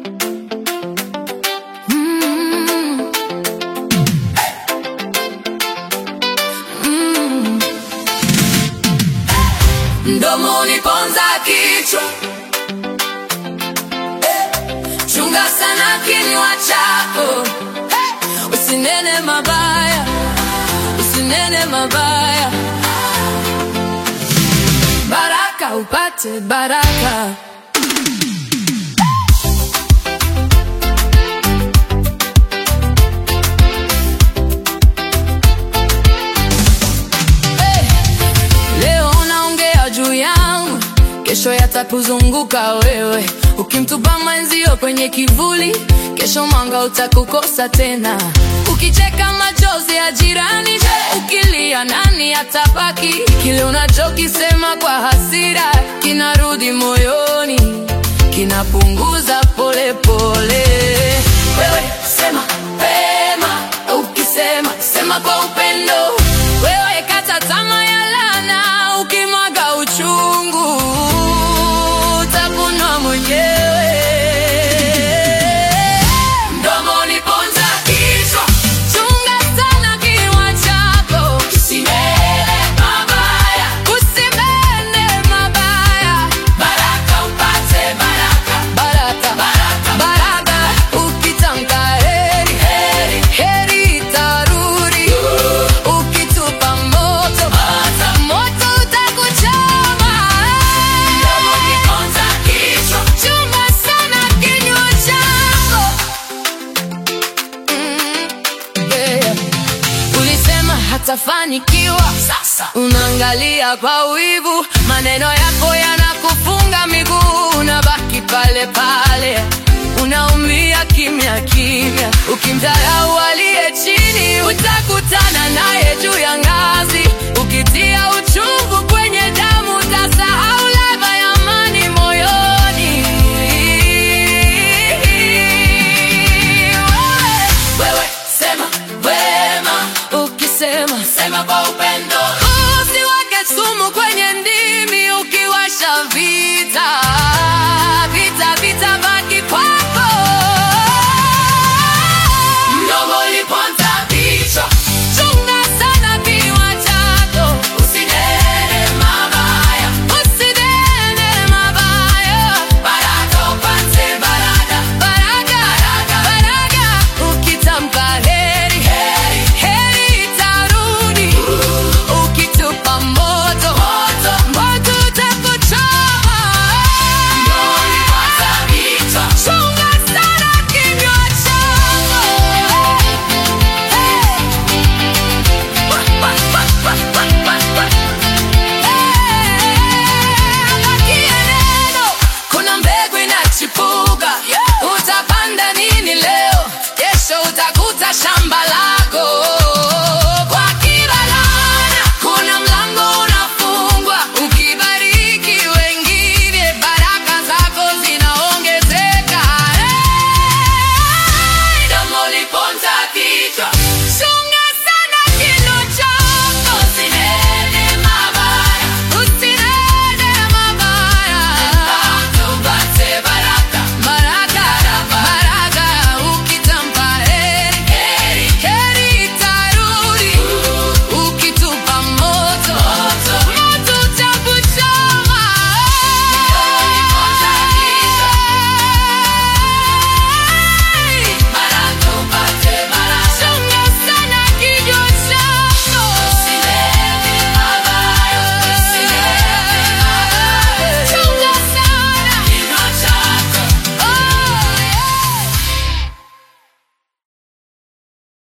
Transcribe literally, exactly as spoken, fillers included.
mm. mm. Mdomo uniponza kichwa, chunga sana kinywa chako, usinene mabaya, usinene mabaya. Baraka upate baraka. Hey, leo unaongea juu yangu, kesho yatakuzunguka wewe. Ukimtupa mwenzio kwenye kivuli, kesho mwanga utakukosa tena. Ukicheka machozi ya jirani, ukilia nani atabaki? Kile unachokisema kwa hasira kinarudi moyoni, kinapunguza pole pole. Wewe sema pema, ukisema sema kwa upendo. Wewe kata tamaa ya laana, ukimwaga uchungu utakunwa mwenyewe. Mdomo uniponza kichwa, chunga sana kinywa chako, usinene mabaya, usinene mabaya. Baraka upate baraka, baraka, baraka, baraka. Ukitamka heri, heri, heri itarudi. Ukitupa moto, moto utakuchoma. Mdomo uniponza kichwa, chunga sana kinywa chako. mm, yeah. Ulisema hatafanikiwa, sasa unaangalia kwa wivu. Maneno yako yanakufunga miguu, unabaki pale pale, unaumia kimya kimya. Ukimdharau aliye chini, utakutana naye juu ya ngazi. Ukitia uchungu kwenye damu, utasahau